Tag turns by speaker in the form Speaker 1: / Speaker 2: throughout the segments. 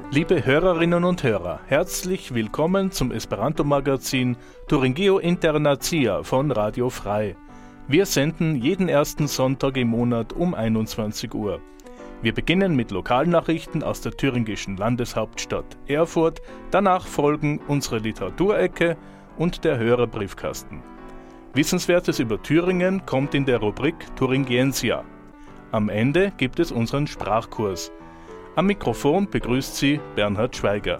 Speaker 1: Liebe Hörerinnen und Hörer, herzlich willkommen zum Esperanto-Magazin Turingio Internacia von Radio Frei. Wir senden jeden ersten Sonntag im Monat um 21 Uhr. Wir beginnen mit Lokalnachrichten aus der thüringischen Landeshauptstadt Erfurt, danach folgen unsere Literaturecke und der Hörerbriefkasten. Wissenswertes über Thüringen kommt in der Rubrik Thuringiensia. Am Ende gibt es unseren Sprachkurs. Am Mikrofon begrüßt Sie Bernhard Schweiger.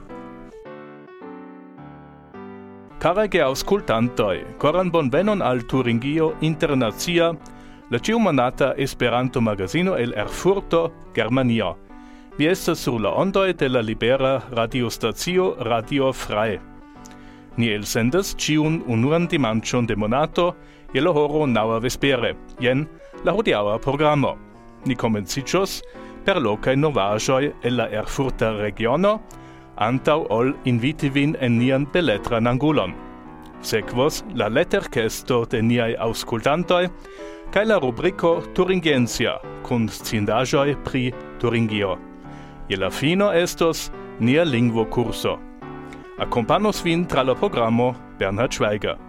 Speaker 1: Carege auscultantoi, coran bonvenon al Thuringio Internacia, la ciumanata Esperanto Magazino el Erfurto, Germania. Vi estas sur la ondoj de la libera radiostacio Radio Frei. Ni elsendas ĉiun unuan dimanĉon de monato je la horo naŭa vespere. Jen la hodiaŭa programo. Ni komenciĝos per lokaj novaĵoj el la Erfurta regiono, antaŭ ol inviti vin en nian beletran angulon. Sekvos la leterkesto de niaj aŭskultantoj kaj la rubriko Thuringiensia kun scindaĵoj pri Thuringio. Je la fino estos nia lingvokurso. Akompanos vin tra la programo Bernhard Schweiger.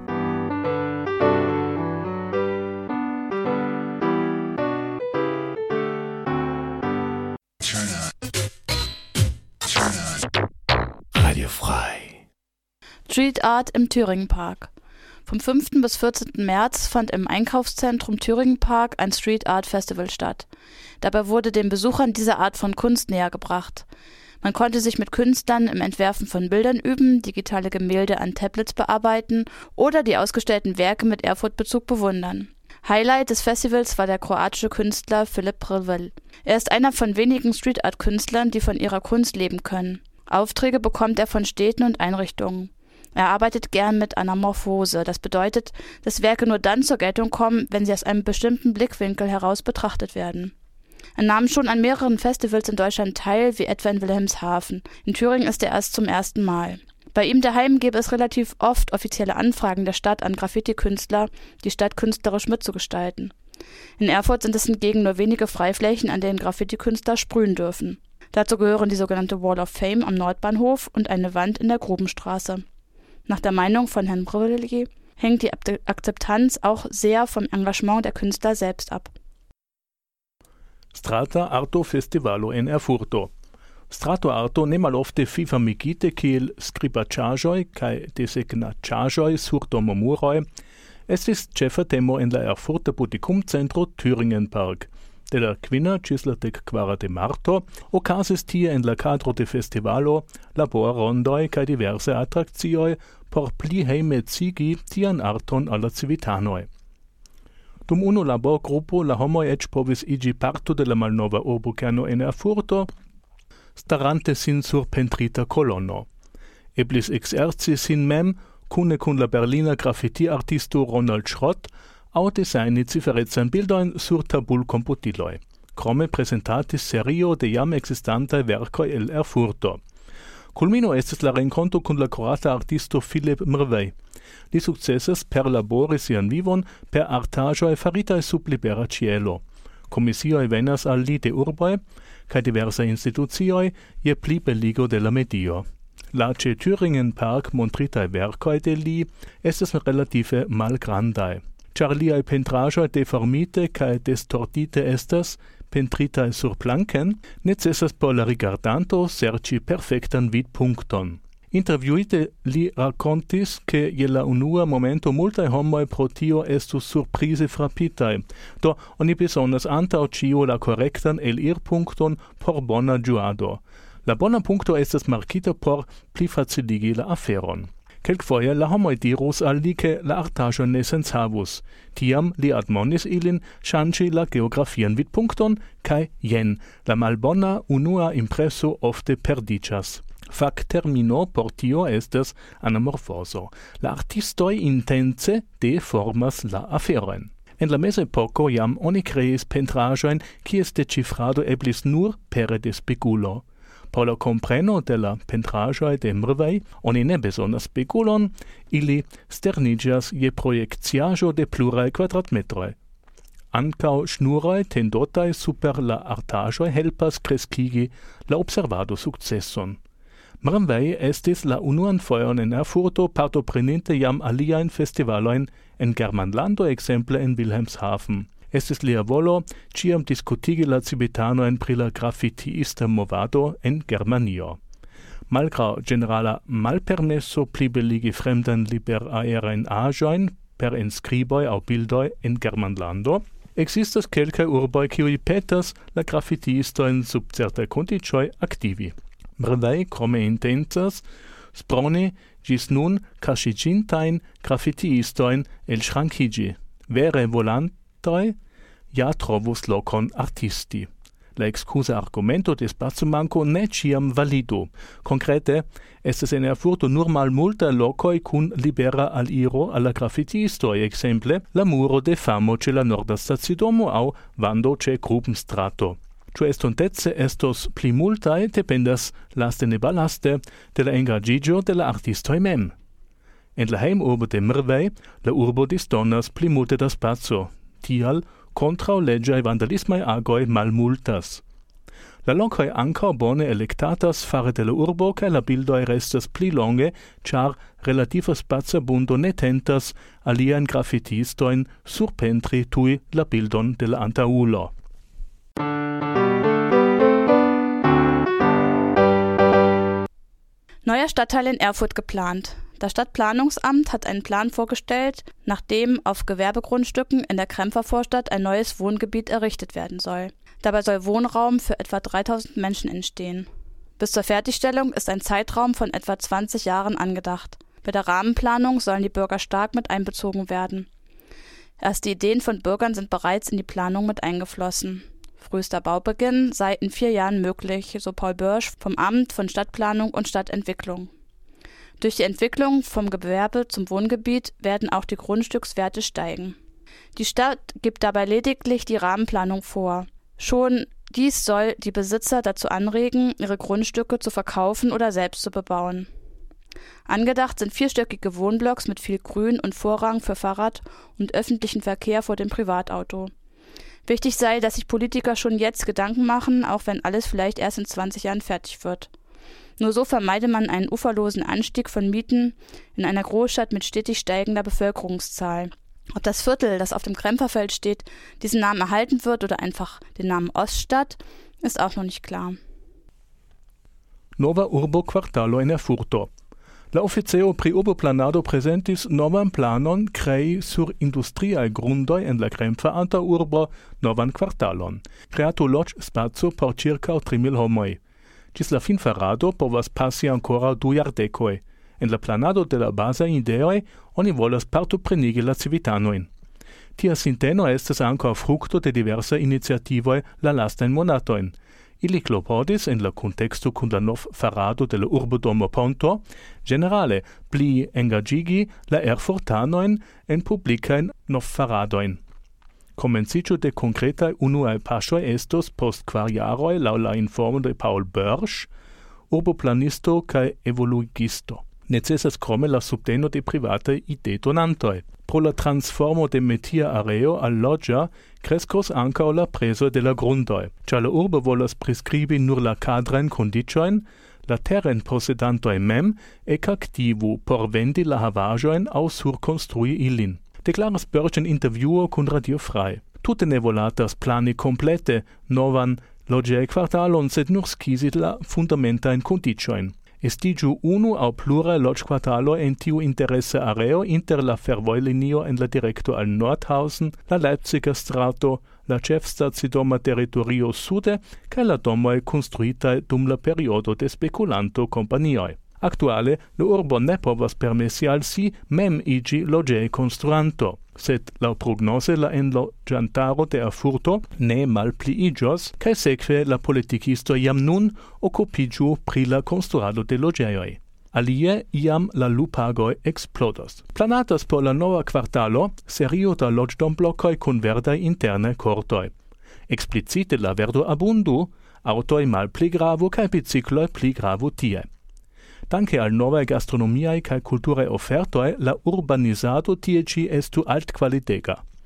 Speaker 2: Radio Frei.
Speaker 3: Street Art im Thüringenpark. Vom 5. bis 14. März fand im Einkaufszentrum Thüringenpark ein Street Art Festival statt. Dabei wurde den Besuchern diese Art von Kunst näher gebracht. Man konnte sich mit Künstlern im Entwerfen von Bildern üben, digitale Gemälde an Tablets bearbeiten oder die ausgestellten Werke mit Erfurt-Bezug bewundern. Highlight des Festivals war der kroatische Künstler Filip Prvel. Er ist einer von wenigen Street Art Künstlern, die von ihrer Kunst leben können. Aufträge bekommt er von Städten und Einrichtungen. Er arbeitet gern mit Anamorphose. Das bedeutet, dass Werke nur dann zur Geltung kommen, wenn sie aus einem bestimmten Blickwinkel heraus betrachtet werden. Er nahm schon an mehreren Festivals in Deutschland teil, wie etwa in Wilhelmshaven. In Thüringen ist er erst zum ersten Mal. Bei ihm daheim gäbe es relativ oft offizielle Anfragen der Stadt an Graffiti-Künstler, die Stadt künstlerisch mitzugestalten. In Erfurt sind es hingegen nur wenige Freiflächen, an denen Graffiti-Künstler sprühen dürfen. Dazu gehören die sogenannte Wall of Fame am Nordbahnhof und eine Wand in der Grubenstraße. Nach der Meinung von Herrn Prvel hängt die Akzeptanz auch sehr vom Engagement der Künstler selbst ab.
Speaker 1: Strata Arto Festivalo en Erfurto. Strato Arto ne malofte fifamigite kiel skribaĉaĵoj kaj desegnaĵoj sur domomuroj estis ĉefa temo en la Erfurta Publikumcentro Thüringenpark. De la kvina ĝis la 14 de marto okazis tie en la kadro de festivalo laborrondoj kaj diverse atrakcioj por pli hejmecigi tian arton al la civitanoj. Dum unu laborgrupo la homoj eĉ povis iĝi parto de la malnova urbokerno en Erfurto, starante sin sur pentrita kolono. Eblis ekzerci sin mem kune kun la berlina graffiti-artisto Ronald Schrott aŭ dezajni ciferecajn bildojn sur tabulkomputiloj. Krome presentatis serio de jam ekzistantaj verkoj el Erfurto. Kulmino estis la renkonto kun la kroata artisto Filip Mrvej. Li sukcesas perlabori sian vivon per artaĵoj faritaj sub libera ĉielo. Komisioj venas al li de urboj kaj diversaj institucioj je plibeligo de la medio. La ĉe Thüringenpark montritaj verkoj de li estas relative malgrandaj. Ĉar liaj pentraĵoj deformite kaj distortite estas, pentritaj sur planken, necesas por la rigardanto serĉi perfektan vidpunkton. Intervjuite li rakontis, ke je la unua momento multaj homoj pro tio estus surprize frapitaj, do oni bezonas antaŭ ĉio la korektan elirpunkton por bona ĝuado. La bona punkto estas markita por plifaciligi la aferon. Kelkfoje la homoj dirus al li, ke la artaĵo ne senshavus. Tiam li admonis ilin ŝanĝi la geografian vidpunkton, kaj jen, la malbona unua impreso ofte perdiĝas. Fac termino por tio estas anamorfoso. La artistoj intence deformas la aferojn. En la mezepoko jam oni kreis pentraĵojn, kies decifrado eblis nur pere de spegulo. Por la kompreno de la pentraĵoj de Mrvej oni ne bezonas spegulon, ili sterniĝas je projekciaĵo de pluraj kvadratmetroj. Ancao schnuroi tendotai super la artagioi helpas crescigi la observado successon. Mramvei estis la unuan foion en Erfurto partopreninte jam aliaen festivaloin en Germanlando exemple en Wilhelmshaven. Estis lia volo ciam discutigi la civitanoen pri la graffitiista movado en Germanio. Malgrau generala malpermesso plibeligi fremdan liberaerein agioin per inscriboi au bildoi en Germanlando, existas kelkaj urboj kiuj petas la graffitiistoin sub certaj condicioj aktivi. Mrvei krome intencas sproni gis nun kaŝiĝintajn graffitiistoin elŝrankigi. Vere volantoj ja trovus lokon artisti. La excusa argumento de spacumanco ne ciam valido. Concrete, estes en Erfurto nur malmulta lokoi cun libera aliro alla graffitiistoi, exemple la muro de famo ce la norda stacidomo au vando ce Grubenstrato. Cio estontezze estos pli multae dependas laste ne balaste de la engagigio de la artistoi mem. En la heimurbo de Mrvei, la urbo disdonas pli multe da spazio. Tial contrau legiae vandalismae agoi malmultas. La lokoi ancao bone electatas fare de la urbo, cae la bildoi restas pli longe, char relativa spaziabundo ne tentas alian graffitiistoin surpentri tui la bildon de la antaulo.
Speaker 3: Neuer Stadtteil in Erfurt geplant. Das Stadtplanungsamt hat einen Plan vorgestellt, nachdem auf Gewerbegrundstücken in der Kremper-Vorstadt ein neues Wohngebiet errichtet werden soll. Dabei soll Wohnraum für etwa 3000 Menschen entstehen. Bis zur Fertigstellung ist ein Zeitraum von etwa 20 Jahren angedacht. Bei der Rahmenplanung sollen die Bürger stark mit einbezogen werden. Erste Ideen von Bürgern sind bereits in die Planung mit eingeflossen. Frühester Baubeginn sei in 4 Jahren möglich, so Paul Börsch vom Amt von Stadtplanung und Stadtentwicklung. Durch die Entwicklung vom Gewerbe zum Wohngebiet werden auch die Grundstückswerte steigen. Die Stadt gibt dabei lediglich die Rahmenplanung vor. Schon dies soll die Besitzer dazu anregen, ihre Grundstücke zu verkaufen oder selbst zu bebauen. Angedacht sind 4-stöckige Wohnblocks mit viel Grün und Vorrang für Fahrrad und öffentlichen Verkehr vor dem Privatauto. Wichtig sei, dass sich Politiker schon jetzt Gedanken machen, auch wenn alles vielleicht erst in 20 Jahren fertig wird. Nur so vermeide man einen uferlosen Anstieg von Mieten in einer Großstadt mit stetig steigender Bevölkerungszahl. Ob das Viertel, das auf dem Kremperfeld steht, diesen Namen erhalten wird oder einfach den Namen Oststadt, ist auch noch nicht klar.
Speaker 1: Nova urbo quartalo in Erfurto. La officeo pri urboplanado presentis novan planon crei sur industriae grundoi en la Krempa antaŭurbo novan kvartalon. Kreatu loĝ-spaco por ĉirkaŭ 3000 homoj. Ĝis la finfarado povas passi ankoraŭ 2 jardekoj. En la planado de la bazaj ideoj oni volas partoprenigi la civitanojn. Tia sinteno estas ankaŭ frukto de diversaj iniciativoj la lastajn monatojn. Ili klopodis en la contexto kun la nov-farado de la urbodomo Ponto generale pli engagigi la erfurtanojn en publikajn nov-faradojn. Komenciĝo de konkretaj unuaj paŝoj estos post 4 jaroj laŭ la informo de Paul Börsch, urboplanisto kaj evoluigisto. Necesas krome la subteno de privataj idedonantoj. Pro la transformo de metia areo al loĝa kreskos ankaŭ la prezo de la grundoj. Ĉar la urbo volas priskribi nur la kadrajn kondiĉojn, la terenposedantoj mem ekaktivu por vendi la havaĵojn aŭ surkonstrui ilin. Deklaras Börsch en intervjuo kun Radio Frei. Tute ne volatas plani komplete novan loĝejkvartalon, sed nur skizi la fundamentajn kondiĉojn. Estiĝu unu aŭ pluraj loĝkvartaloj en tiu interesa areo inter la fervojlinio en la direkto al Nordhausen, la Leipziger strato, la ĉefstacidoma teritorio sude kaj la domoj konstruitaj dum la periodo de spekulanto-kompanioj. Aktuale la urbo ne povas permesi al si mem iĝi loĝejkonstruanto, sed laŭ prognoze la enloĝantaro de Erfurto ne malpliiĝos, kaj sekve la politikistoj jam nun okupiĝu pri la konstruado de loĝejoj. Alie iam la lupagoj eksplodos. Planatas por la nova kvartalo serio da loĝdomblokoj kun verdaj interne kortoj. Eksplicite la verdo abundu, aŭtoj malpli gravu kaj bicikloj pli gravu tie. Danke al novaj gastronomiaj kaj kulturaj ofertoj la urbanizado tie ĉi estu altkvalitega.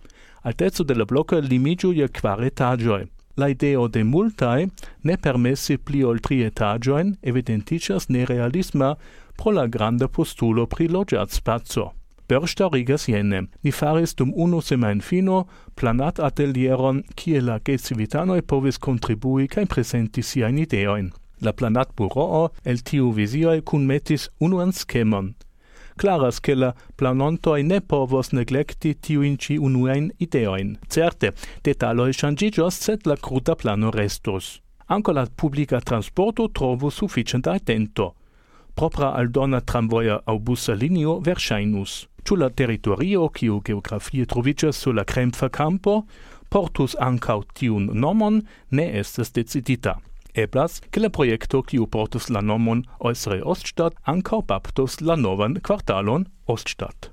Speaker 1: Altezo de la blocca limigio je quar etagioi. La ideo de multae ne permessi pli ol 3 etagioin evidenticias nerealisma pro la granda postulo pri logiat spazio. Per starigas jene, ni faris dum 1 semain fino planat atelieron kie la gecivitanoi povis contribui cae presenti siain ideoin. La planat buroo el tiu visioi cun metis unuan schemon. Claras che la planontoi ne povos neglecti tiuin ci unuain ideoin. Certe, detaloi changigios, sed la cruda plano restos. Anco la publica transporto trovo sufficient atento. Propra aldona tramvoia au bussa linio versainus. Ciu la territorio, kiu geografie trovicias sur la Krempfer campo, portus ancau tiun nomon, ne estes decidita. Eblas, che la proiecto kiu portus la nomon Äußere Oststadt ancau baptus la novan quartalon Oststadt.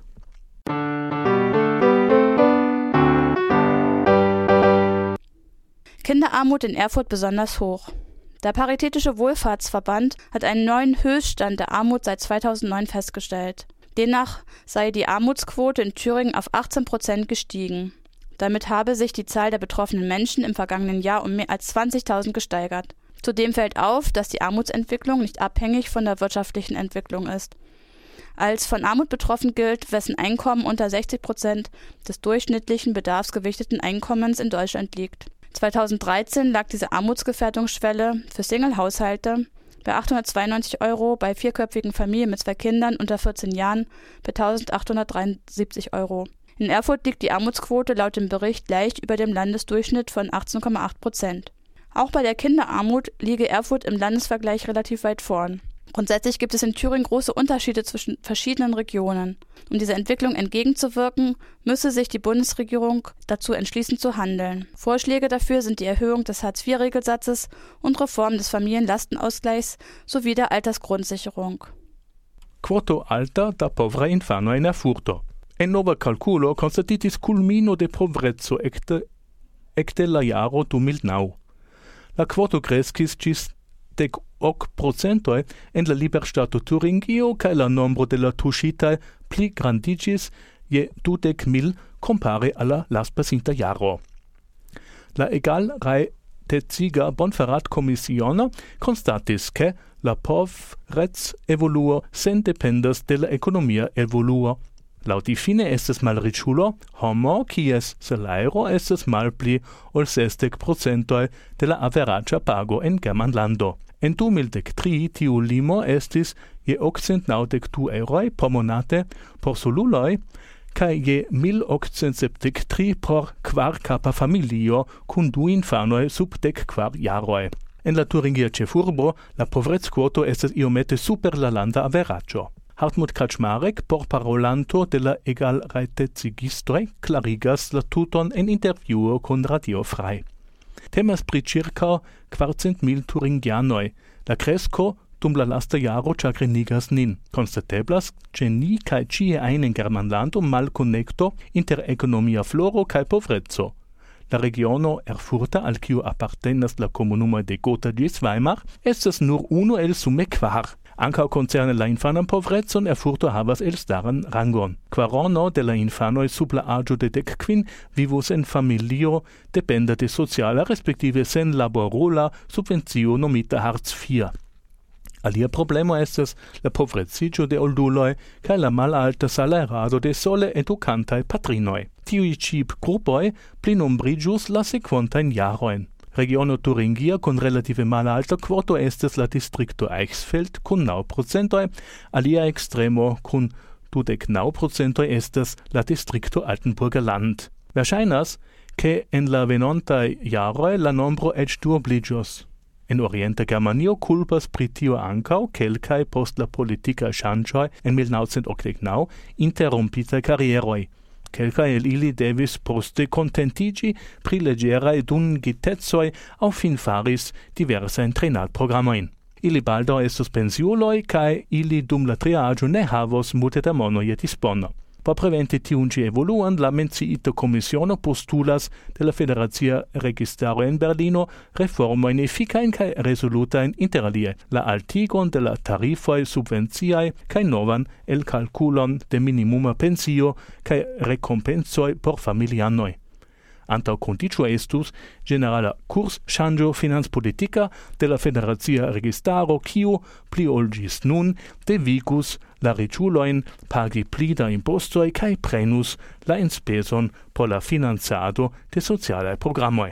Speaker 3: Kinderarmut in Erfurt besonders hoch. Der Paritätische Wohlfahrtsverband hat einen neuen Höchststand der Armut seit 2009 festgestellt. Demnach sei die Armutsquote in Thüringen auf 18% gestiegen. Damit habe sich die Zahl der betroffenen Menschen im vergangenen Jahr um mehr als 20.000 gesteigert. Zudem fällt auf, dass die Armutsentwicklung nicht abhängig von der wirtschaftlichen Entwicklung ist. Als von Armut betroffen gilt, wessen Einkommen unter 60% des durchschnittlichen bedarfsgewichteten Einkommens in Deutschland liegt. 2013 lag diese Armutsgefährdungsschwelle für Single-Haushalte bei 892 €, bei vierköpfigen Familien mit 2 Kindern unter 14 Jahren bei 1.873 €. In Erfurt liegt die Armutsquote laut dem Bericht leicht über dem Landesdurchschnitt von 18,8%. Auch bei der Kinderarmut liege Erfurt im Landesvergleich relativ weit vorn. Grundsätzlich gibt es in Thüringen große Unterschiede zwischen verschiedenen Regionen. Um dieser Entwicklung entgegenzuwirken, müsse sich die Bundesregierung dazu entschließen zu handeln. Vorschläge dafür sind die Erhöhung des Hartz-IV-Regelsatzes und Reform des Familienlastenausgleichs sowie der Altersgrundsicherung.
Speaker 1: Quoto alta da povra infano in Erfurto. En nova calculo constatitis culmino de povrezzo ecte la jaro 2009. La quoto crescis cis 10% en la liberstato Thuringio, cae la nombro de la tuŝitaj pli grandigis je 20.000 compare alla laspasinta jaro. La egalreiteziga Bonferrat-Komissiono constatis che la povrez evoluo sen dependas de la economia evoluo. Laŭdifine estas malriĉulo homo, kies salajro estas malpli ol 60% de la averaĝa pago en Germanlando. En 2013 tiu limo estis je 892 € por monate por soluloj kaj je 1873 por kvarkapa familio kun 2 infanoj sub 14 jaroj. En la Thuringia ĉefurbo la povrec-quoto estas iomete super la landa averaĝo. Hartmut Kaczmarek, porparolanto de la egalreitezigistoj, klarigas la tuton en intervjuo kun Radio Frei. Temas pri circa 400.000 turingianoj. La kresko dum la lasta jaro ĉagrenigas nin. Konstateblas, ĉe ni kaj ĉie ajn en Germanlando malkonekto inter ekonomia floro kaj povreco. La regiono Erfurta, al kiu apartenas la komunumoj de Gotha ĝis Weimar, estas nur unu el sume 4. Ancau concerne la infanan povrezon, Erfurto havas elstaran rangon. Quarono de la infanoj sub la aĝo de 15 vivus en familio dependa de sociala respektive sen laborula subvencio nomita Hartz IV. Alia problemo estas la povreciĝo de olduloj kaj la malalta salerado de sole edukantaj patrinoj. Tiuj ĉi grupoj plinumbriĝus la sekvantajn jarojn. Regiono Thuringia con relative malalta quoto estes la districto Eichsfeld con 9%, alia extremo con 29% estes la districto Altenburger Land. Verŝajnas, che en la venontaj jaroj la nombro eĉ duobliĝos. En Orienta Germanio culpas pri tio ankaŭ kelkaj post la politika ŝanĝoj en 1989 interrompitaj karieroj. Kelkaj el ili devis poste kontentiĝi pri leĝeraj dungitecoj aŭ finfaris diversajn trejnadprogramojn. Ili baldaŭ estos pensiuloj kaj ili dum la tria aĝo ne havos multe da mono je dispono. Por preventi tiun ĉi evoluon, la menciita komisiono postulas de la federacia registaro en Berlino reformojn efikajn kaj rezolutajn, interalie la altigon de la tarifoj subvenciaj kaj novan elkalkulon de minimuma pensio kaj rekompensoj por familianoj. Antau condicio estus generala curs changio finanzpolitica de la federazia registaro kiu pli olgis nun devicus la riĉulojn pagi pli da impostoj kaj prenus la enspeson por la financado de socialaj programoj.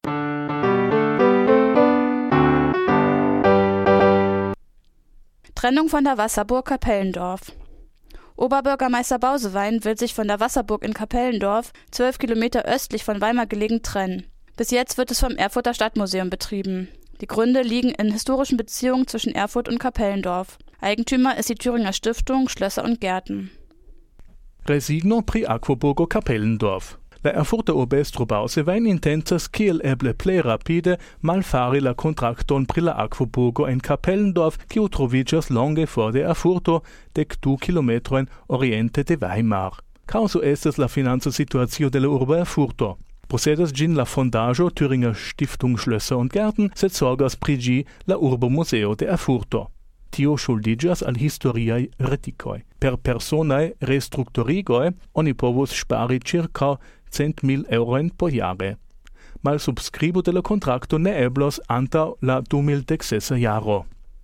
Speaker 3: Trennung von der Wasserburg Kapellendorf. Oberbürgermeister Bausewein will sich von der Wasserburg in Kapellendorf, 12 Kilometer östlich von Weimar gelegen, trennen. Bis jetzt wird es vom Erfurter Stadtmuseum betrieben. Die Gründe liegen in historischen Beziehungen zwischen Erfurt und Kapellendorf. Eigentümer ist die Thüringer Stiftung Schlösser und Gärten.
Speaker 1: Resigno pri Akvoburgo Kapellendorf. La Erfurta urbestro Bausewein intentas kiel eble plej rapide malfari la kontrakton pri la akvoburgo en Kapellendorf, kiu troviĝas longe for de Erfurto, 12 kilometrojn oriente de Weimar. Kaŭzo estas la financa situacio de la urbo Erfurto. Posedas ĝin la fondaĵo Thüringer Stiftung Schlösser und Gärten, sed zorgas pri ĝi la Urbomuseo de Erfurto. Tio ŝuldiĝas al historiaj retikoj. Per personaj restrukturigoj oni povus spari ĉirkaŭ 100.000 eurojn po jare. Malsubskribo de la kontrakto ne eblos antaŭ la 2016 jaro.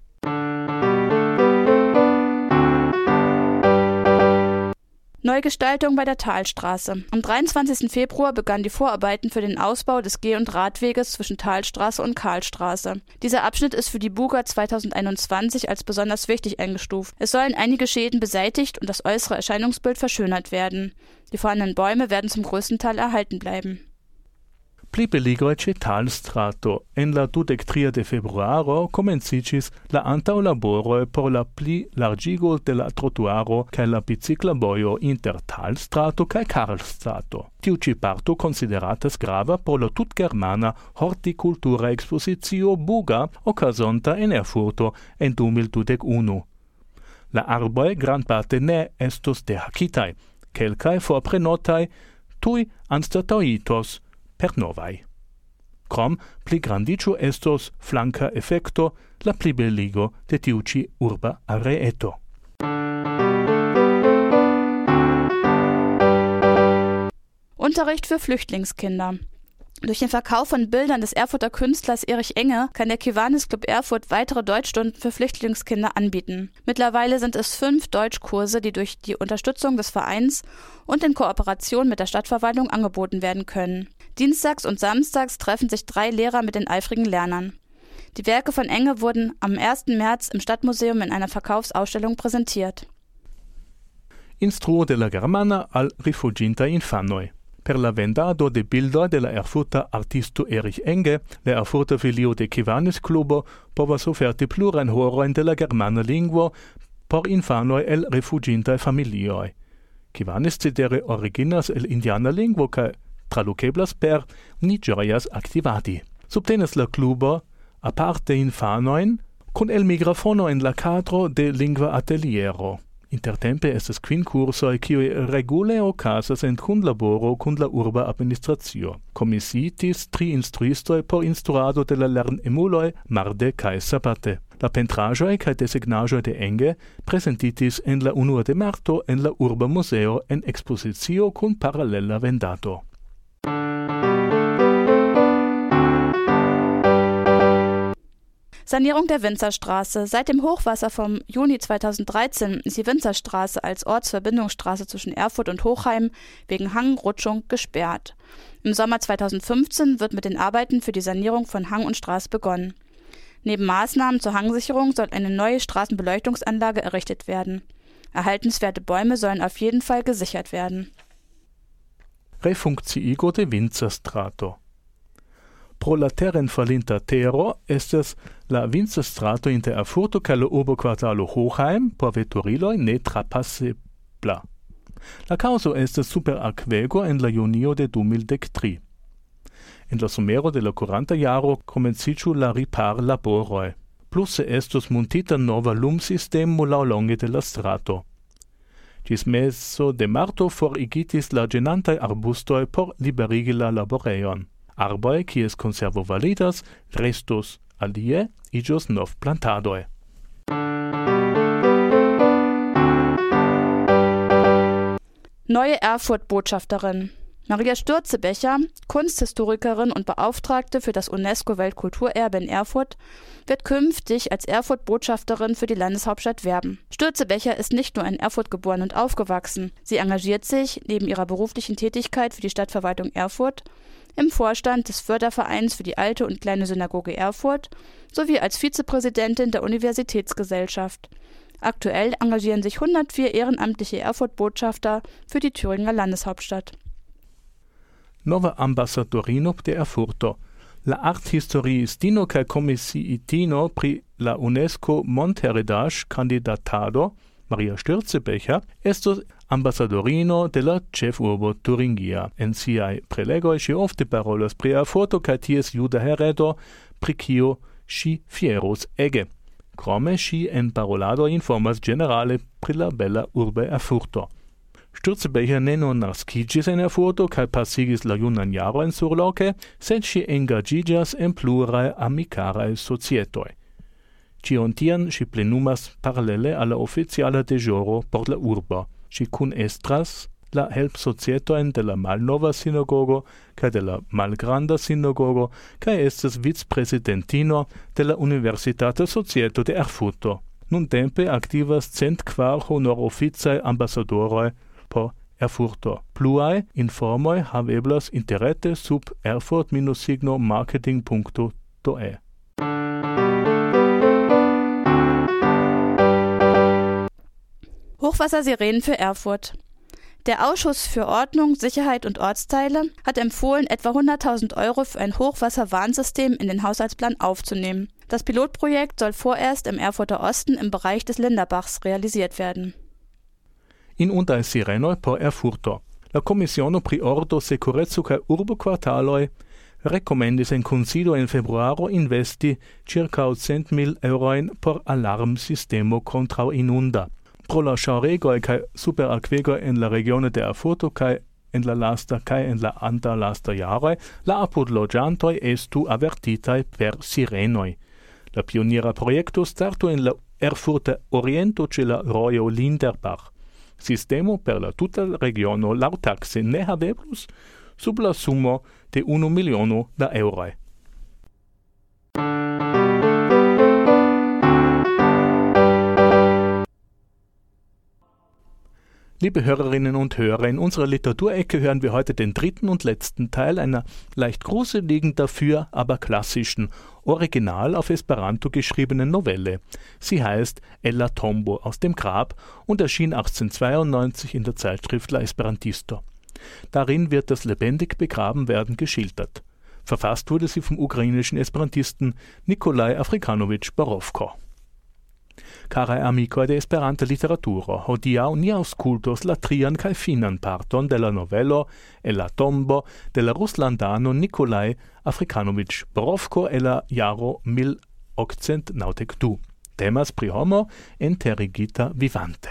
Speaker 3: Neugestaltung bei der Talstraße. Am 23. Februar begannen die Vorarbeiten für den Ausbau des Geh- und Radweges zwischen Talstraße und Karlstraße. Dieser Abschnitt ist für die Buga 2021 als besonders wichtig eingestuft. Es sollen einige Schäden beseitigt und das äußere Erscheinungsbild verschönert werden. Die vorhandenen Bäume werden zum größten Teil erhalten bleiben.
Speaker 1: Pli beligoj ĉe Talstrato. En la 23 de februaro komenciĝis la antaŭlaboroj por la pli larĝigo de la trotuaro kaj la bicikla vojo inter Talstrato kaj Karlstrato. Tiu ĉi parto konsideratas grava por la tutgermana hortikultura ekspozicio Buga okazonta en Erfurto en 2021. La arboj grandparte ne estos dehakitaj, kelkaj forprenotaj tuj anstataŭitos per novaj. Krom pli grandiĝo estos flanka efekto la plibeligo de tiu ĉi urba areeto.
Speaker 3: Unterricht für Flüchtlingskinder. Durch den Verkauf von Bildern des Erfurter Künstlers Erich Enge kann der Kiwanis Club Erfurt weitere Deutschstunden für Flüchtlingskinder anbieten. Mittlerweile sind es 5 Deutschkurse, die durch die Unterstützung des Vereins und in Kooperation mit der Stadtverwaltung angeboten werden können. Dienstags und samstags treffen sich 3 Lehrer mit den eifrigen Lernern. Die Werke von Enge wurden am 1. März im Stadtmuseum in einer Verkaufsausstellung präsentiert.
Speaker 1: Instruo de la germana al rifuĝintaj infanoj. Per la vendado de bildoj de la Erfurta artisto Erich Enge, la Erfurta filio de Kiwanis Klubo povas oferti plurajn horojn de la germana lingvo por infanoj el rifuĝintaj familioj. Kiwanis cetere originas el indiana lingvo kaj tradukeblas per ni ĝojas aktivadi. Subtenas la klubo aparte infanojn kun elmigrafono en la kadro de lingva ateliero. Intertempe estas 5 kursoj, kiuj regule okazas en kunlaboro kun la urba administracio. Komisitis 3 instruistoj por instruado de la lernemuloj marde kaj sabate. La pentraĵoj kaj desegnaĵoj de Enge prezentitis en la 1 de marto en la urba museo en ekspozicio kun paralela vendado.
Speaker 3: Sanierung der Winzerstraße. Seit dem Hochwasser vom Juni 2013 ist die Winzerstraße als Ortsverbindungsstraße zwischen Erfurt und Hochheim wegen Hangrutschung gesperrt. Im Sommer 2015 wird mit den Arbeiten für die Sanierung von Hang und Straße begonnen. Neben Maßnahmen zur Hangsicherung soll eine neue Straßenbeleuchtungsanlage errichtet werden. Erhaltenswerte Bäume sollen auf jeden Fall gesichert werden.
Speaker 1: Refunkciigo de Winzerstrato. Pro la terrenfalinta tero estas la Winzerstrato inter Erfurto kaj la urbokvartalo Hochheim por veturiloj ne trapasebla. La kaŭzo estas superakvego en la junio de 2013. En la somero de la kuranta jaro komenciĝu la riparlaboroj. Pluse estos muntita nova lumsistemo laŭlonge de la strato. Ĝis mezo de marto forigitis la ĝenantaj arbustoj por liberigi la laborejon. Arboj, kies konservo validas, restos, alie iĝos novplantadoj.
Speaker 3: Neue Erfurt-Botschafterin. Maria Stürzebecher, Kunsthistorikerin und Beauftragte für das UNESCO-Weltkulturerbe in Erfurt, wird künftig als Erfurt-Botschafterin für die Landeshauptstadt werben. Stürzebecher ist nicht nur in Erfurt geboren und aufgewachsen. Sie engagiert sich, neben ihrer beruflichen Tätigkeit für die Stadtverwaltung Erfurt, im Vorstand des Fördervereins für die Alte und Kleine Synagoge Erfurt sowie als Vizepräsidentin der Universitätsgesellschaft. Aktuell engagieren sich 104 ehrenamtliche Erfurt-Botschafter für die Thüringer Landeshauptstadt.
Speaker 1: Nova ambassadorino de Erfurto. La arthistoriistino kaj komisiitino pri la UNESCO Montheridaĵ candidatado, Maria Stürzebecher, estos ambassadorino de la ĉefurbo Thuringia. En siaj prelegoj ŝi ofte parolas pri Erfurto kaj ties juda heredo, pri kio ŝi fieros ege. Krome ŝi en parolado informas ĝenerale pri la bela urbe Erfurto. Stürzebecher ne nur naskiĝis en Erfurto kaj pasigis la junan jarojn surloke, sed ŝi engaĝiĝas en pluraj amikaraj societoj. Ĉion tian ŝi plenumas paralele al la oficiala deĵoro por la urbo. Ŝi kunestras la helpsocietojn de la Malnova Sinagogo kaj de la Malgranda Sinagogo kaj estas vicprezidentino de la Universitata Societo de Erfurto. Nuntempe aktivas 104 honoroficaj ambasadoroj por Erfurto. Pluaj informoj haveblas interrete sub erfurt-marketing.de.
Speaker 3: Hochwassersirenen für Erfurt. Der Ausschuss für Ordnung, Sicherheit und Ortsteile hat empfohlen, etwa 100.000 € für ein Hochwasserwarnsystem in den Haushaltsplan aufzunehmen. Das Pilotprojekt soll vorerst im Erfurter Osten im Bereich des Linderbachs realisiert werden.
Speaker 1: In undaj sirenoj por Erfurto. La Komisiono pri Ordo, Sekureco kaj Urbokvartaloj rekomendis en kunsido en februaro investi ĉirkaŭ 100.000 € por alarmsistemo kontraŭ inunda. Pro la ŝaŭregoj kaj superakvegoj en la regiono de Erfurto kaj en la lasta kaj en la antaŭlasta jaroj, la apudloĝantoj estu avertitaj per sirenoj. La pioniera projekto startu en la Erfurta oriento ĉe la rojo Linderbach. Sistemo per la tuta regiono laŭtaxe ne haveblus sub la sumo de 1 miliono da euroj. Liebe Hörerinnen und Hörer, in unserer Literaturecke hören wir heute den dritten und letzten Teil einer leicht gruseligen, dafür aber klassischen, original auf Esperanto geschriebenen Novelle. Sie heißt Ella Tombo aus dem Grab und erschien 1892 in der Zeitschrift La Esperantisto. Darin wird das lebendig Begrabenwerden geschildert. Verfasst wurde sie vom ukrainischen Esperantisten Nikolai Afrikanowitsch Borowko. Caraj amikoj de Esperanta literaturo, hodiaŭ ni aŭskultos la trian kaj finan parton de la novelo Ella Tombo de la ruslandano Nikolai Afrikanowitsch Borowko el la jaro 1892. Temas pri homo enterigita vivante.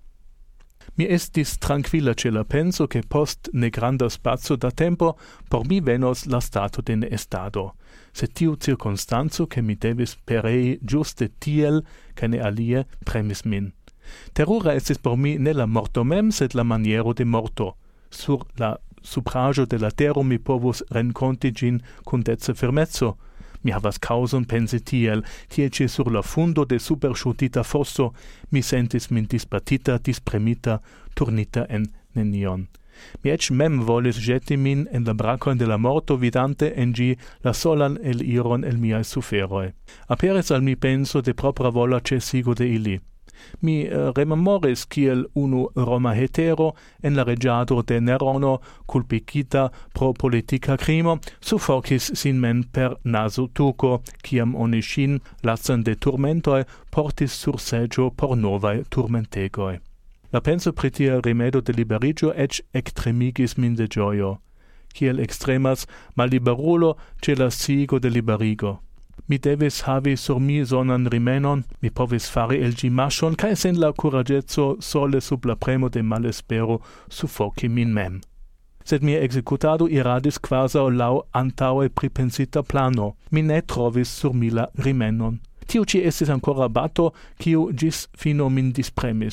Speaker 1: Mi estis trankvila ĉe la penso ke post negranda spaco da tempo por mi venos la stato de neestado. Sed tiu cirkonstanco ke mi devis perei ĝuste tiel kaj ne alie premis min. Terura estis por mi ne la morto mem, sed la maniero de morto. Sur la supraĵo de la tero mi povus renkonti ĝin kun deca firmeco. Mi havas kaŭzon pensi tiel ĉe sur la fundo de superŝutita fosso mi sentis min disbatita, dispremita, turnita en nenion. Mi eĉ mem volis ĵeti min en la brakojn de la morto, vidante en ĝi la solan eliron el miaj suferoj. Aperis al mi penso de propra vola ĉesigo de ili. Mi rememoris kiel unu Roma hetero en la reĝado de Nerono, kulpigita pro politika krimo, sufokis sin mem per nazotuko, kiam oni ŝin, lacan de turmentoj, portis sur seĝo por novaj turmentegoj. La penso pri tia rimedo de liberiĝo eĉ ekstremigis min de ĝojo, kiel ekstremas malliberulo ĉe la sciigo de liberigo. Mi devis havi sur mi zonan rimenon, mi povis fari el ĝi maŝon, kaj sen la kuraĝeco sole sub la premo de malespero sufoki min mem. Sed mia ekzekutado iradis kvazaŭ laŭ antaŭe pripensita plano. Mi ne trovis sur mi la rimenon. Tiu ĉi estis ankoraŭ bato, kiu ĝis fino min dispremis.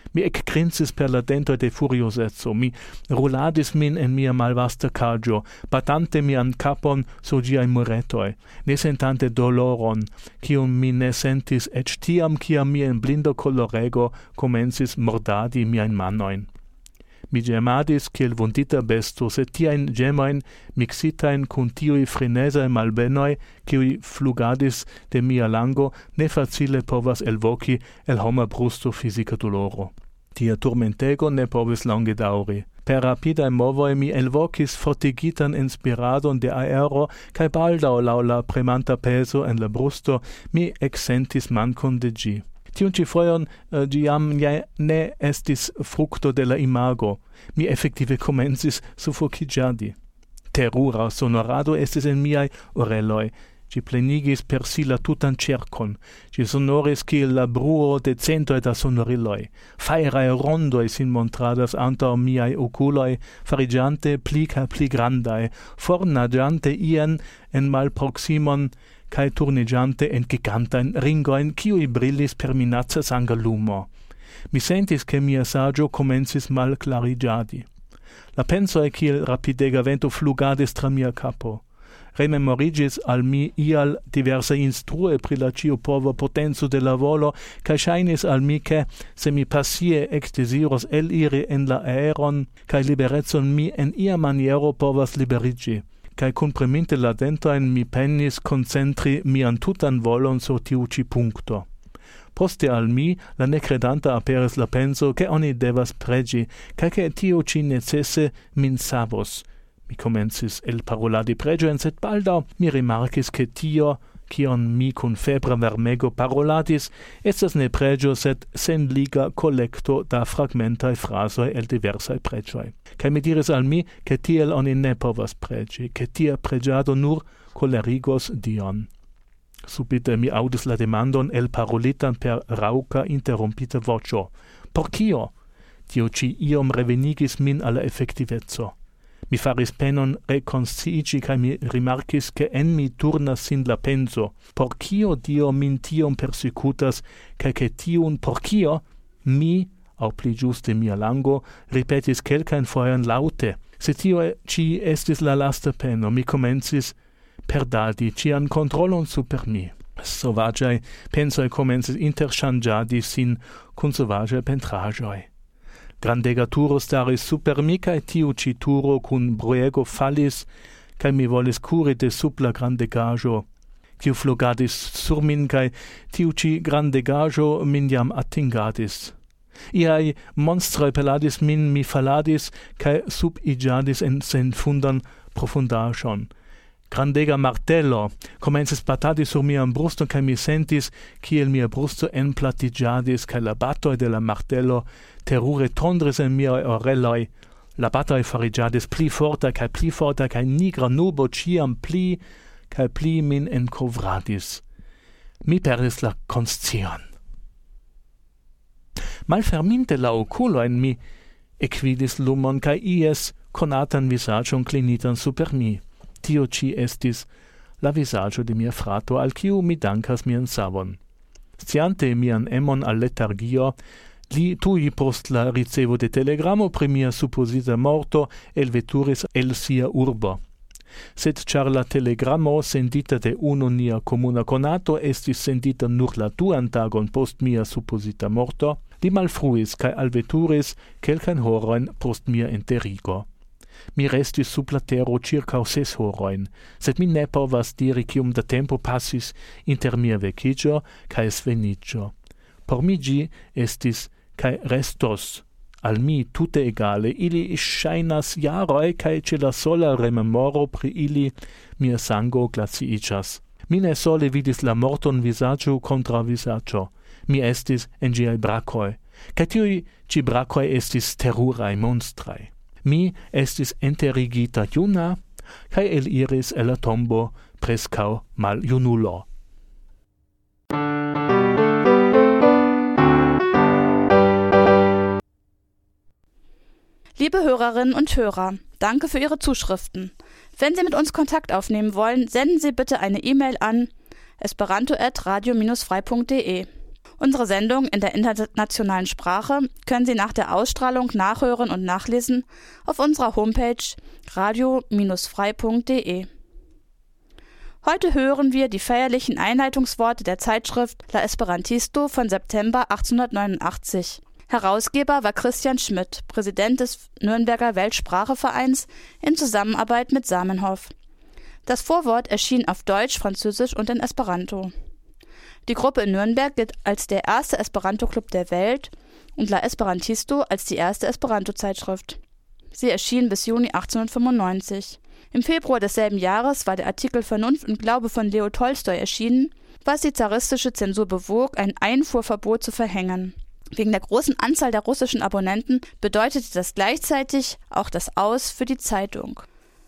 Speaker 1: Mi ecrincis per la dento de furiosezzo, mi ruladis min en mia malvasta cagio, batante mian capon su giai muretoi, ne sentante doloron, cium mi ne sentis ec tiam ciam mi en blindo colorego comencis mordadi miain manoin. Mi gemadis kiel vundita besto, sed tiain gemain mixitain cun tiui frenesae malbenoi, kiui flugadis de mia lango, ne facile povas elvoci el homa brusto fisica doloro. Tia turmentego ne povis longe dauri. Per rapidae movoi mi elvocis fortigitan inspiradon de aero, cae baldau lau la premanta peso en la brusto mi exsentis mancon de gi. Tiun ci foion giam ne estis fructo de la imago. Mi effective comencis suffocigiadi. Terrura sonorado estis en miai oreloi. Ci plenigis per si la tutan cercon. Ci sonoris kiel la bruo de centoi da sonoriloi. Faerae rondoi sin montradas antau miai oculoi, farigiante pli ca pli grandae, fornagiante ien en malproximon, cae turnigiante en gigantain ringoin, ciui brillis per minazza sanga lumo. Mi sentis che mia saggio comencis mal clarigiadi. La pensoi ciel rapidega vento flugadis tra mia capo. Rememorigis al mi ial diversa instrue pri la cio pova potenzo de la volo, cae shainis al mi che, se mi passie ex desiros eliri en la aeron, cae liberezzon mi en ia maniero povas liberigi. Cae compriminte la dentoin mi pennis concentri mian tutan volon sur tiu ci puncto. Poste al mi, la necredanta aperis la penso che oni devas pregi, cae che tiu ci necesse min savos. Mi comencis el paroladi pregioen, sed baldau mi rimarcis che tio, cion mi cun febra vermego paroladis, estas ne pregio, sed sen liga collecto da fragmentae frasoi el diversae pregioi. Cae mi diris al mi, che tiel oni ne povas pregi, che tia pregiado nur colerigos Dion. Subite mi audis la demandon el parolitan per rauca interrompita vocio. Por cio? Tio ci iom revenigis min alla effectivezzo. Mi faris penon reconsciigi, cae mi rimarcis che en mi turnas sin la penso. Por cio Dio min tiom persecutas, cae che tiun por cio mi, au pli giuste mia lango, ripetis quelcaen foian laute. Se tio ci estis la lasta peno, mi comencis perdadi cian controlon super mi. Sovagiae pensoi comencis interchangiadi sin cun sovagiae pentragioi. Grandega turo staris super mi, cae tiu ci turo cun bruego fallis, cae mi volis curi de sub la grandegajo. Tiu flugadis sur min, cae tiu ci grandegajo min jam attingadis. Iai monstroi peladis min mi faladis, cae sub igiadis en sen fundan profundajon. Grandega martello comencis batadi sur mian brusto, cae mi sentis kiel mia brusto enplatigiadis, cae la batoi de la martello terure tondris en miei oreloi. La batoi farigiadis pli forta, cae nigra nubo ciam pli, cae pli min encovradis. Mi perdis la conscion. Malferminte la oculoin mi equidis lumon, cae ies conatan visagion clinitan super mi. Tio ci estis la visaggio de mia frato, al ciu mi dankas mian savon. Sciante mian emon al letargio, li tui post la ricevo de telegramo pri mia supposita morto elveturis el sia urbo. Sed char la telegramo sendita de uno nia comuna conato estis sendita nur la duan tagon post mia supposita morto, li malfruis cae alveturis quelcaen horoin post mia enterigo. Mi restis sub la tero circa 6 horoin, sed mi ne povas diri cium da tempo passis inter mia vecigio cae svenigio. Por mi gi estis cae restos al mi tute egale, ili shainas jaroi, cae ce la sola rememoro pri ili mia sango glaciigas. Mi ne sole vidis la morton visaggio contra visaggio, mi estis en giai bracoi, cae tiui ci bracoi estis terurae monstrae. Mi estis enterigita juna, cae eliris el la tombo prescau mal junulo.
Speaker 3: Liebe Hörerinnen und Hörer, danke für Ihre Zuschriften. Wenn Sie mit uns Kontakt aufnehmen wollen, senden Sie bitte eine E-Mail an esperanto@radio-frei.de. Unsere Sendung in der internationalen Sprache können Sie nach der Ausstrahlung nachhören und nachlesen auf unserer Homepage radio-frei.de. Heute hören wir die feierlichen Einleitungsworte der Zeitschrift La Esperantisto von September 1889. Herausgeber war Christian Schmidt, Präsident des Nürnberger Weltsprachevereins in Zusammenarbeit mit Zamenhof. Das Vorwort erschien auf Deutsch, Französisch und in Esperanto. Die Gruppe in Nürnberg gilt als der erste Esperanto-Club der Welt und La Esperantisto als die erste Esperanto-Zeitschrift. Sie erschien bis Juni 1895. Im Februar desselben Jahres war der Artikel Vernunft und Glaube von Leo Tolstoi erschienen, was die zaristische Zensur bewog, ein Einfuhrverbot zu verhängen. Wegen der großen Anzahl der russischen Abonnenten bedeutete das gleichzeitig auch das Aus für die Zeitung.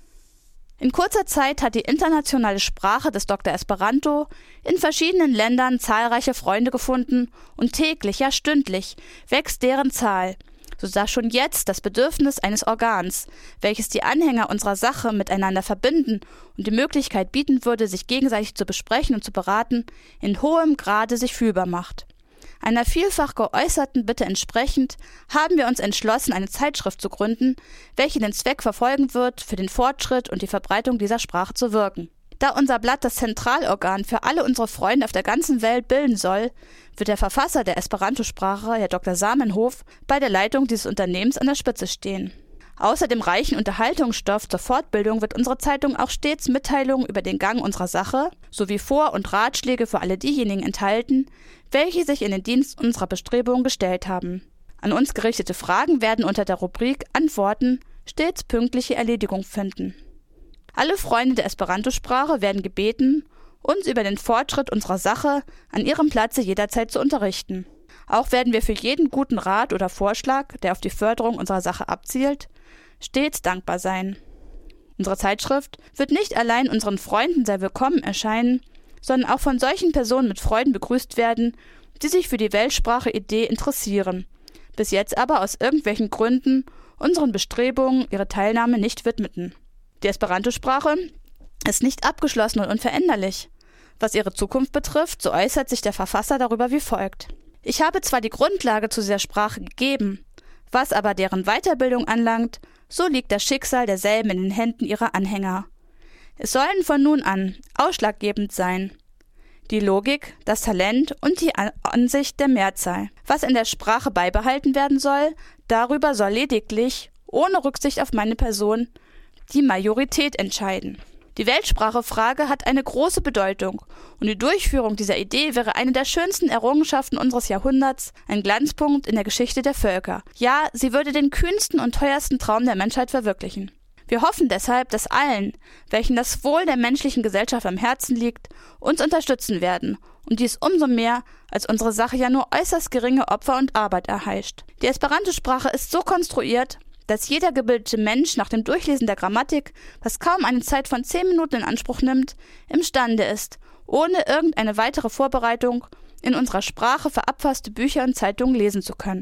Speaker 3: In kurzer Zeit hat die internationale Sprache des Dr. Esperanto in verschiedenen Ländern zahlreiche Freunde gefunden und täglich, ja stündlich, wächst deren Zahl, sodass schon jetzt das Bedürfnis eines Organs, welches die Anhänger unserer Sache miteinander verbinden und die Möglichkeit bieten würde, sich gegenseitig zu besprechen und zu beraten, in hohem Grade sich fühlbar macht. Einer vielfach geäußerten Bitte entsprechend haben wir uns entschlossen, eine Zeitschrift zu gründen, welche den Zweck verfolgen wird, für den Fortschritt und die Verbreitung dieser Sprache zu wirken. Da unser Blatt das Zentralorgan für alle unsere Freunde auf der ganzen Welt bilden soll, wird der Verfasser der Esperanto-Sprache, Herr Dr. Zamenhof, bei der Leitung dieses Unternehmens an der Spitze stehen. Außer dem reichen Unterhaltungsstoff zur Fortbildung wird unsere Zeitung auch stets Mitteilungen über den Gang unserer Sache sowie Vor- und Ratschläge für alle diejenigen enthalten, welche sich in den Dienst unserer Bestrebungen gestellt haben. An uns gerichtete Fragen werden unter der Rubrik Antworten stets pünktliche Erledigung finden. Alle Freunde der Esperanto-Sprache werden gebeten, uns über den Fortschritt unserer Sache an ihrem Platze jederzeit zu unterrichten. Auch werden wir für jeden guten Rat oder Vorschlag, der auf die Förderung unserer Sache abzielt, stets dankbar sein. Unsere Zeitschrift wird nicht allein unseren Freunden sehr willkommen erscheinen, sondern auch von solchen Personen mit Freuden begrüßt werden, die sich für die Weltsprache-Idee interessieren, bis jetzt aber aus irgendwelchen Gründen unseren Bestrebungen ihre Teilnahme nicht widmeten. Die Esperanto-Sprache ist nicht abgeschlossen und unveränderlich. Was ihre Zukunft betrifft, so äußert sich der Verfasser darüber wie folgt. Ich habe zwar die Grundlage zu dieser Sprache gegeben, was aber deren Weiterbildung anlangt, so liegt das Schicksal derselben in den Händen ihrer Anhänger. Es sollen von nun an ausschlaggebend sein die Logik, das Talent und die Ansicht der Mehrzahl. Was in der Sprache beibehalten werden soll, darüber soll lediglich, ohne Rücksicht auf meine Person, die Majorität entscheiden. Die Weltsprachefrage hat eine große Bedeutung und die Durchführung dieser Idee wäre eine der schönsten Errungenschaften unseres Jahrhunderts, ein Glanzpunkt in der Geschichte der Völker. Ja, sie würde den kühnsten und teuersten Traum der Menschheit verwirklichen. Wir hoffen deshalb, dass allen, welchen das Wohl der menschlichen Gesellschaft am Herzen liegt, uns unterstützen werden und dies umso mehr, als unsere Sache ja nur äußerst geringe Opfer und Arbeit erheischt. Die Esperanto-Sprache ist so konstruiert, dass jeder gebildete Mensch nach dem Durchlesen der Grammatik, was kaum eine Zeit von 10 Minuten in Anspruch nimmt, imstande ist, ohne irgendeine weitere Vorbereitung in unserer Sprache verabfasste Bücher und Zeitungen lesen zu können.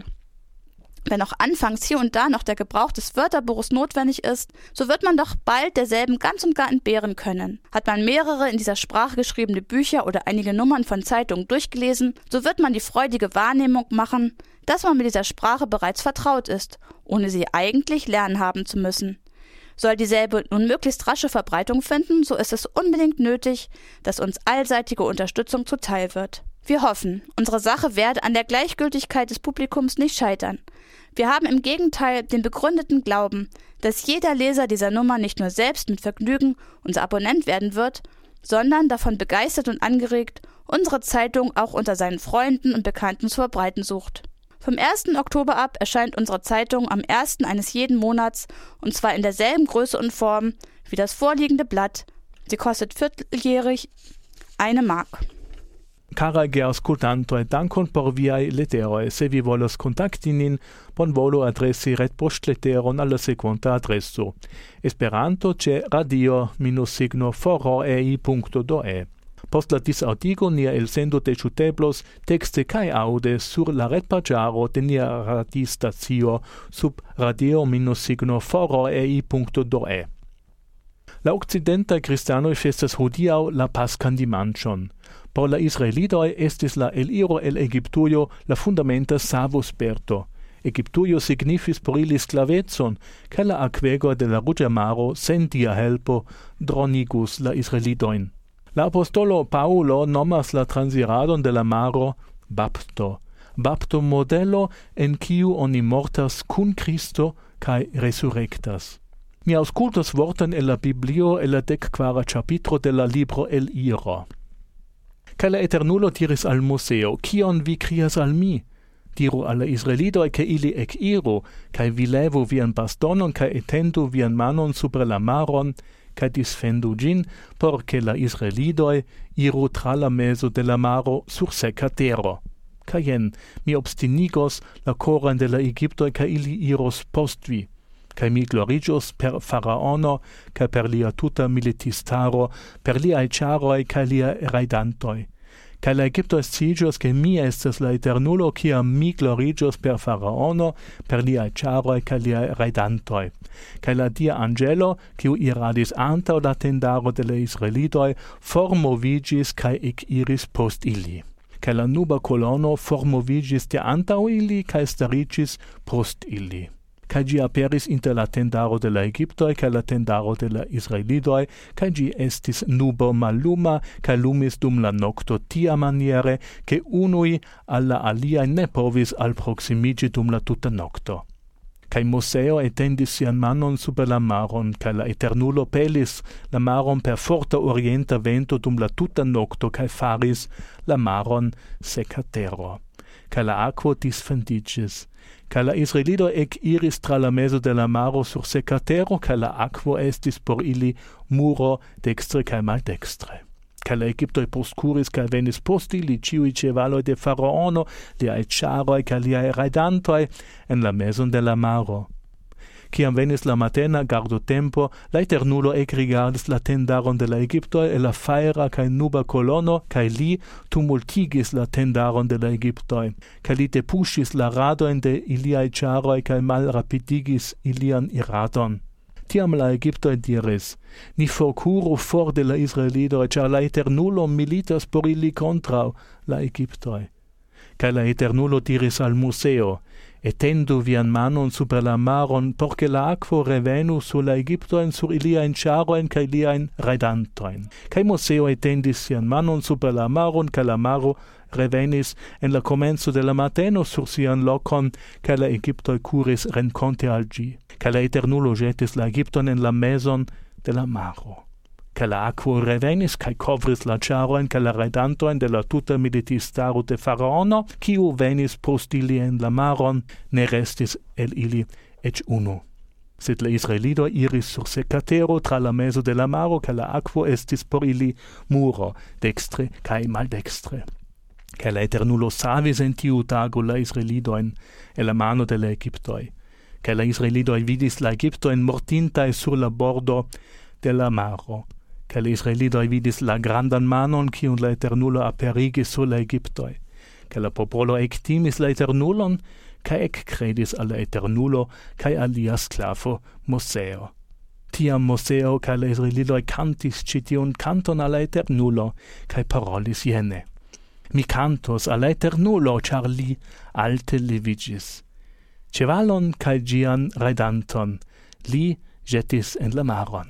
Speaker 3: Wenn auch anfangs hier und da noch der Gebrauch des Wörterbuches notwendig ist, so wird man doch bald derselben ganz und gar entbehren können. Hat man mehrere in dieser Sprache geschriebene Bücher oder einige Nummern von Zeitungen durchgelesen, so wird man die freudige Wahrnehmung machen, dass man mit dieser Sprache bereits vertraut ist, ohne sie eigentlich lernen haben zu müssen. Soll dieselbe nun möglichst rasche Verbreitung finden, so ist es unbedingt nötig, dass uns allseitige Unterstützung zuteil wird. Wir hoffen, unsere Sache werde an der Gleichgültigkeit des Publikums nicht scheitern. Wir haben im Gegenteil den begründeten Glauben, dass jeder Leser dieser Nummer nicht nur selbst mit Vergnügen unser Abonnent werden wird, sondern davon begeistert und angeregt unsere Zeitung auch unter seinen Freunden und Bekannten zu verbreiten sucht. Vom 1. Oktober ab erscheint unsere Zeitung am 1. eines jeden Monats und zwar in derselben Größe und Form wie das vorliegende Blatt. Sie kostet vierteljährig 1 Mark.
Speaker 1: Carage ascoltantoi dankon por viai leteroi. Se vi volos contacti nin, bonvolu adressi retpoŝtleteron al la sekvonta adreso. Esperanto ĉe radio-foroei.de. Post la disaŭdigo nia elsendo deĵuteblos tekste kaj aŭde sur la retpaĝaro de nia radiostacio sub radio-foroei.de. La occidentaj kristanoj festas hodiaŭ la Paskan dimanĉon. Por la Israelidoj estis la eliro el Egiptujo la fundamenta savosperto. Egiptujo signifis por ili sklavecon, kaj la akvego de la Ruĝa Maro sen dia helpo dronigus la Israelidojn. La apostolo Paulo nomas la transiradon de la maro bapto. Bapto modelo en kiu oni mortas kun Kristo kaj resurrectas. Mi aŭskultos vorton el la Biblio el la 14. ĉapitro de la libro el Iro. Kaj la Eternulo diris al Moseo, kion vi krias al mi? Diru al la Israelidoj, ke ili ekiru, kaj vi levu vian bastonon kaj etendu vian manon super la maron, kaj disfendu ĝin, por ke la Israelidoj iru tra la mezo de la maro sur seka tero. Kaj jen, mi obstinigos la koron de la Egiptoj, kaj ili iros post vi. Kaj mi gloriĝos per Faraono, kaj per lia tuta militistaro, per liaj ĉaroj kaj liaj rajdantoj. Kaj la Egiptoj sciiĝos, ke mi estas la Eternulo, kiam mi gloriĝos per Faraono, per liaj ĉaroj kaj liaj rajdantoj. Kaj la dia anĝelo, kiu iradis antaŭ la tendaro de la Israelidoj, formoviĝis kaj ekiris post ili. Kaj la nuba kolono formoviĝis de antaŭ ili kaj stariĝis post ili. Kaj ĝi aperis inter la tendaro de la Egiptoj kaj la tendaro de la Israelidoj, kaj ĝi estis nubo malluma kaj lumis dum la nokto tiamaniere, ke unuj al la aliaj ne povis alproksimiĝi dum la tuta nokto. Kaj Moseo etendis sian manon super la maron, kaj la Eternulo pelis la maron per forta orienta vento dum la tuta nokto kaj faris la maron seka tero. Kaj la akvo disfendiĝis. Kaj la Israelidoj ekiris tra la mezo de la maro sur seka tero, kaj la akvo estis por ili muro dekstre kaj maldekstre. Kaj la Egiptoj postkuris kaj venis post ili ĉiuj ĉevaloj de Faraono, liaj ĉaroj kaj liaj rajdantoj en la mezon de la maro. Kiam venis la matena gardotempo, la Eternulo ekrigardis la tendaron de la Egiptoj el la fajra kaj nuba kolono, kaj li tumultigis la tendaron de la Egiptoj, kaj li depuŝis la radojn de iliaj ĉaroj kaj malrapidigis ilian iradon. Tiam la Egiptoj diris, ni forkuru for de la Israelidoj, ĉar la Eternulo militas por ili kontraŭ la Egiptoj. Kaj la Eternulo diris al Moseo, etendu vian manon super la maron, por ke la akvo revenu sur la Egiptojn, sur iliajn ĉarojn kaj liajn rajdantojn. Kaj Moseo etendis sian manon super la maron, kaj la maro revenis en la komenco de la mateno sur sian lokon, kaj la Egiptoj kuris renkonte al ĝi. Kaj la Eternulo ĵetis la Egipton en la mezon de la maro. Kaj la akvo revenis kaj kovris la ĉarojn kaj la rajdantojn de la tuta militistaro de Faraono, kiu venis post ili en la maron, ne restis el ili eĉ unu. Sed la Israelidoj iris sur seka tero tra la mezo de la maro, kaj la akvo estis por ili muro dekstre kaj maldekstre. Kaj la Eternulo savis en tiu tago la Israelidojn el la mano de la Egiptoj. Kaj la Israelidoj vidis la Egiptojn mortintaj sur la bordo de la maro. Kaj la Israelidoj vidis la grandan manon, kiun la Eternulo aperigis sur la Egiptoj. Kaj la popolo ektimis la Eternulon, kaj ekkredis al la Eternulo kaj al lia sklavo Moseo. Tiam Moseo kaj la Israelidoj kantis ĉi tiun kanton al la Eternulo, kaj parolis jene. Mi kantos al la Eternulo, ĉar li alte leviĝis. Ĉevalon kaj ĝian rajdanton li ĵetis en la maron.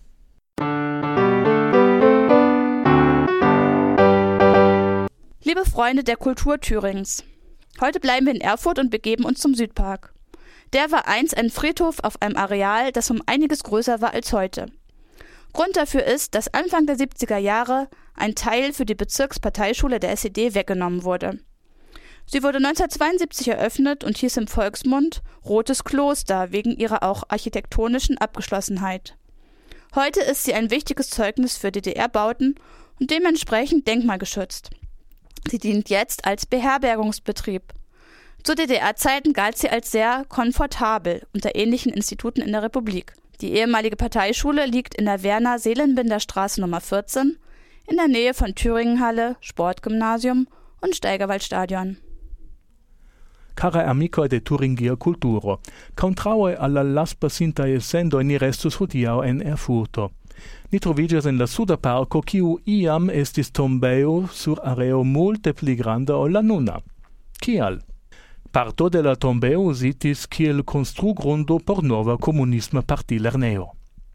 Speaker 3: Liebe Freunde der Kultur Thürings, heute bleiben wir in Erfurt und begeben uns zum Südpark. Der war einst ein Friedhof auf einem Areal, das um einiges größer war als heute. Grund dafür ist, dass Anfang der 70er Jahre ein Teil für die Bezirksparteischule der SED weggenommen wurde. Sie wurde 1972 eröffnet und hieß im Volksmund Rotes Kloster wegen ihrer auch architektonischen Abgeschlossenheit. Heute ist sie ein wichtiges Zeugnis für DDR-Bauten und dementsprechend denkmalgeschützt. Sie dient jetzt als Beherbergungsbetrieb. Zu DDR-Zeiten galt sie als sehr komfortabel unter ähnlichen Instituten in der Republik. Die ehemalige Parteischule liegt in der Werner-Seelenbinder-Straße Nummer 14 in der Nähe von Thüringenhalle, Sportgymnasium und Steigerwaldstadion.
Speaker 1: Cara amicoj de Turingia kulturo, kontraŭe al la laspasintaj elsendoj ni restus hodiaŭ en Erfurto. Ni troviĝas en la suda parko, kiu iam estis tombejo sur areo multe pli granda ol la nuna. Kial? Parto de la tombeo uzitis kiel konstrugrundo por nova komunisma partilerneo.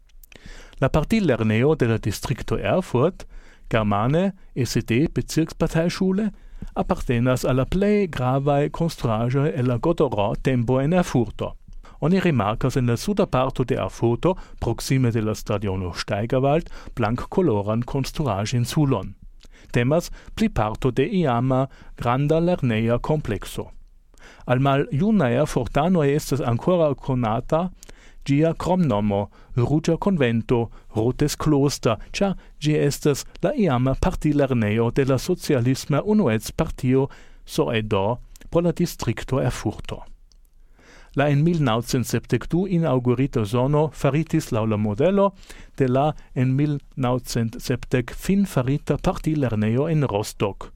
Speaker 1: La partilerneo de la distrikto Erfurt, germane SED Bezirksparteischule, appartenas alla plej gravaj konstruaĵoj el la Godoro-tempo en Erfurto. Oni rimarkas en la suda parto de Erfurto, proksime de la stadiono Steigerwald, blankkoloran konstruaĵinsulon. Temas pri parto de iama granda lerneja komplekso. Al maljunaj erfurtanoj estas ankoraŭ konata ĝia kromnomo Ruĝa konvento, Rotes Kloster, ĉar ĝi estas la iama partilernejo de la socialisma unuecpartio SOEDO por la distrikto Erfurto. La en 1972 inaugurita zono faritis laŭ la modelo de la en 1970 finfarita partilernejo en Rostock.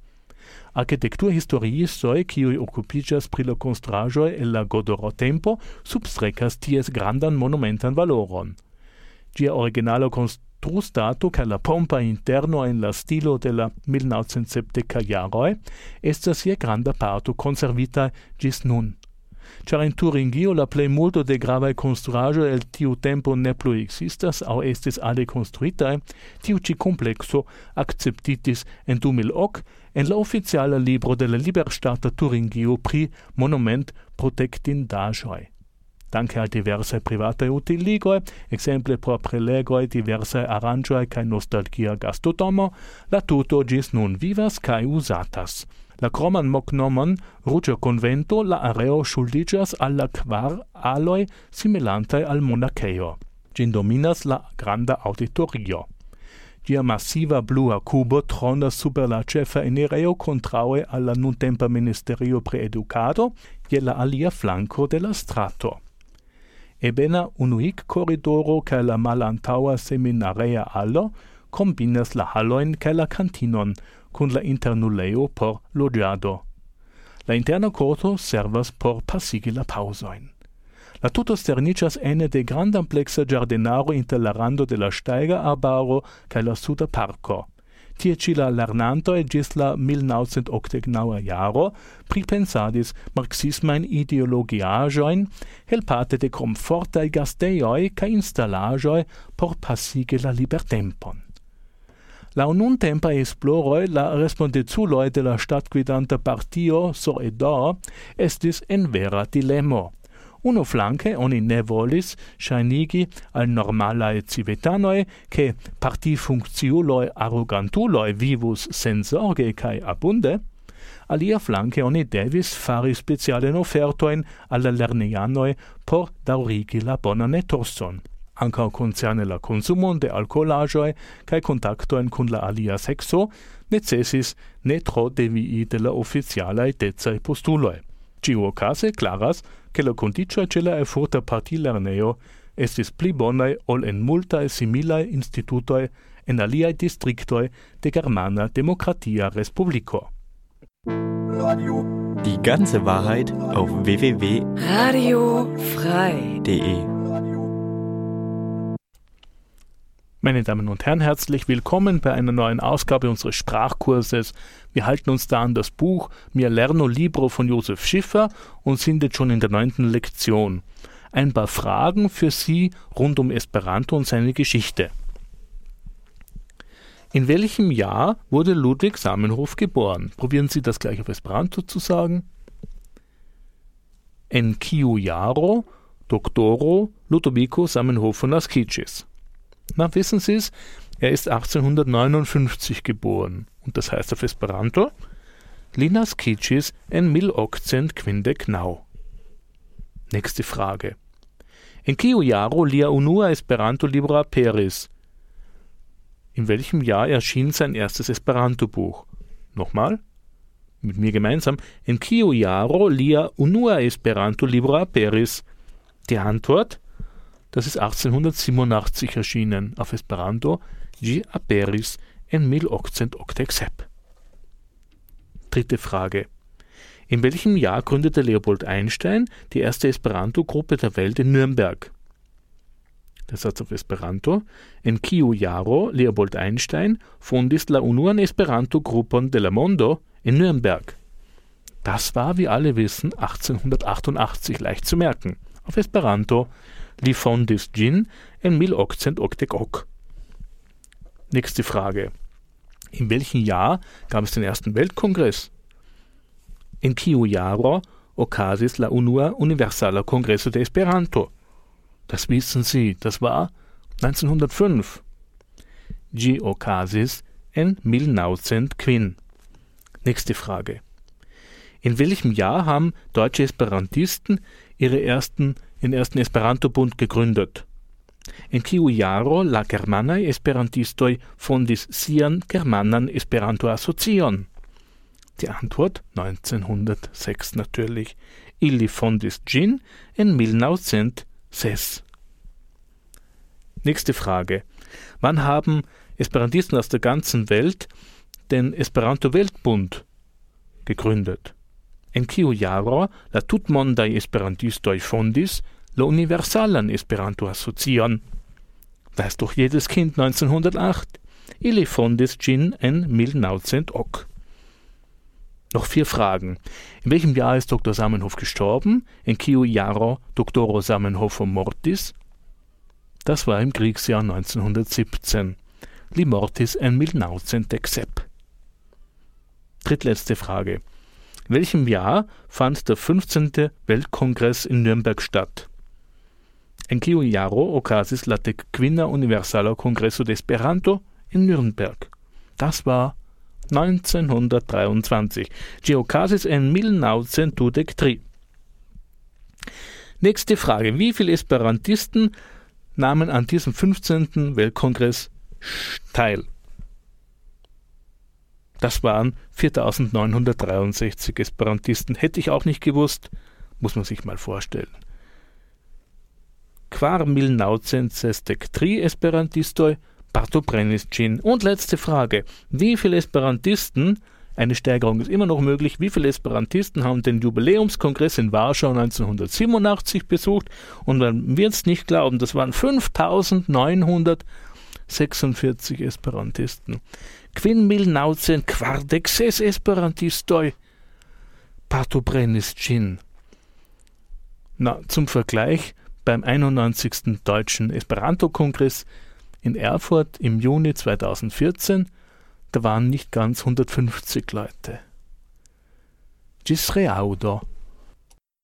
Speaker 1: Arkitekturhistoriistoj, kiuj okupiĝas pri la konstruaĵoj el la Godoro-tempo, substrekas ties grandan monumentan valoron. Ĝia originala konstrustato kaj la pompa interno en la stilo de la 1970 jaroj estas je granda parto konservita ĝis nun. Ĉar en Turingio la plejmulto de gravaj konstruaĵoj el tiu tempo ne plu ekzistas aŭ estis ale konstruitaj, tiu ĉi komplekso akceptitis en 2008 en la oficiala libro de la Liberŝtata Turingio pri monumentprotektindaĵoj. Danke al diversaj privataj utiligoj, ekzemple por prelegoj, diversaj aranĝoj kaj nostalgia gastodomo, la tuto ĝis nun vivas kaj uzatas. La kroman loknomon Ruĝa konvento la areo ŝuldiĝas al la 4 aloj similantaj al monakejo. Ĝin dominas la granda aŭditorio. Ĝia masiva blua kubo tronas super la ĉefa enirejo kontraŭe al la nuntempa ministerio pri edukado je la alia flanko de la strato. Ebena unuik-koridoro kaj la malantaŭa seminarea alo kombinas la halojn kaj la kantinon kun la internulejo por loĝado. La interna korto servas por pasigi la paŭzojn. La tuto sterniĝas ene de grandampleksa ĝardenaro inter la rando de la Steiger-arbaro kaj la suda parko. Tie ĉi la lernantoj ĝis la 1989 jaro pripensadis marksismajn ideologiaĵojn helpate de komfortaj gastejoj kaj instalaĵoj por pasigi la libertempon. Laŭ nuntempaj esploroj la respondeculoj de la ŝtatgvidanta partio SOEDO estis en vera dilemo. Unuflanke oni ne volis ŝajnigi al normalaj civitanoj, ke partifunkciuloj arogantuloj vivus senzorge kaj abunde, aliaflanke oni devis fari specialajn ofertojn al la lernejanoj por daŭrigi la bonan etoson. Ankaŭ koncerne la konsumon de alkoholaĵoj kaj kontaktojn kun la alia sekso necesis ne tro devii de la oficialaj decaj postuloj. Ĉiuokaze klaras, ke la kondiĉoj ĉe la Erfurta partilernejo estis pli bonaj ol en multaj similaj institutoj en aliaj distriktoj de Germana Demokratia Respubliko.
Speaker 2: Die ganze Wahrheit auf www.radiofrei.de.
Speaker 1: Meine Damen und Herren, herzlich willkommen bei einer neuen Ausgabe unseres Sprachkurses. Wir halten uns da an das Buch Mio lerno libro von Josef Schiffer und sind jetzt schon in der 9. Lektion. Ein paar Fragen für Sie rund um Esperanto und seine Geschichte. In welchem Jahr wurde Ludwig Zamenhof geboren? Probieren Sie das gleich auf Esperanto zu sagen. En kiu jaro doktoro Ludovico Zamenhof Naskiĝis. Na, wissen Sie es? Er ist 1859 geboren. Und das heißt auf Esperanto Li naskiĝis en 1859. Nächste Frage. En kiu jaro lia unua Esperanto-libro aperis? In welchem Jahr erschien sein erstes Esperanto-Buch? Nochmal? Mit mir gemeinsam. En kiu jaro lia unua Esperanto-libro aperis? Die Antwort? Das ist 1887 erschienen. Auf Esperanto ĝi aperis en 1887. Dritte Frage. In welchem Jahr gründete Leopold Einstein die erste Esperanto-Gruppe der Welt in Nürnberg? Der Satz auf Esperanto: En kiu jaro Leopold Einstein fondis la unuan Esperanto-Grupon de la mondo in Nürnberg. Das war, wie alle wissen, 1888, leicht zu merken. Auf Esperanto: Li fondis ĝin en 1881. Nächste Frage. In welchem Jahr gab es den ersten Weltkongress? En kiu jaro okazis la unua universala Kongreso de Esperanto? Das wissen Sie, das war 1905. Ĝi okazis en 1905. Nächste Frage. In welchem Jahr haben deutsche Esperantisten ihren ersten Esperanto-Bund gegründet? En kiu jaro la germanaj esperantistoj fondis sian germanan Esperanto-Asocion? Die Antwort 1906 natürlich. Ili fondis ĝin en 1906. Nächste Frage. Wann haben Esperantisten aus der ganzen Welt den Esperanto-Weltbund gegründet? En kiu jaro la tutmondaj esperantistoj fondis la universalan Esperanto-Asocion? Weiß doch jedes Kind 1908. Ili fondis ĝin en 1908. Noch 4 Fragen. In welchem Jahr ist Dr. Zamenhof gestorben? En kiu jaro Doktoro Zamenhof mortis? Das war im Kriegsjahr 1917. Li mortis en 1917. Drittletzte Frage. In welchem Jahr fand der 15. Weltkongress in Nürnberg statt? En kiu jaro okazis la dekvina universala Kongreso de Esperanto in Nürnberg? Das war 1923. Ĝi okazis en 1923. Nächste Frage. Wie viele Esperantisten nahmen an diesem 15. Weltkongress teil? Das waren 4.963 Esperantisten. Hätte ich auch nicht gewusst, muss man sich mal vorstellen. Kvar 1963 Esperantistoj partoprenis ĝin. Und letzte Frage. Wie viele Esperantisten, eine Steigerung ist immer noch möglich, wie viele Esperantisten haben den Jubiläumskongress in Warschau 1987 besucht? Und man wird es nicht glauben, das waren 5.946 Esperantisten. Kvin 1946 Esperantistoj partoprenis ĝin. Zum Vergleich, beim 91. Deutschen Esperanto-Kongress in Erfurt im Juni 2014, da waren nicht ganz 150 Leute. Ĝis reaŭdo.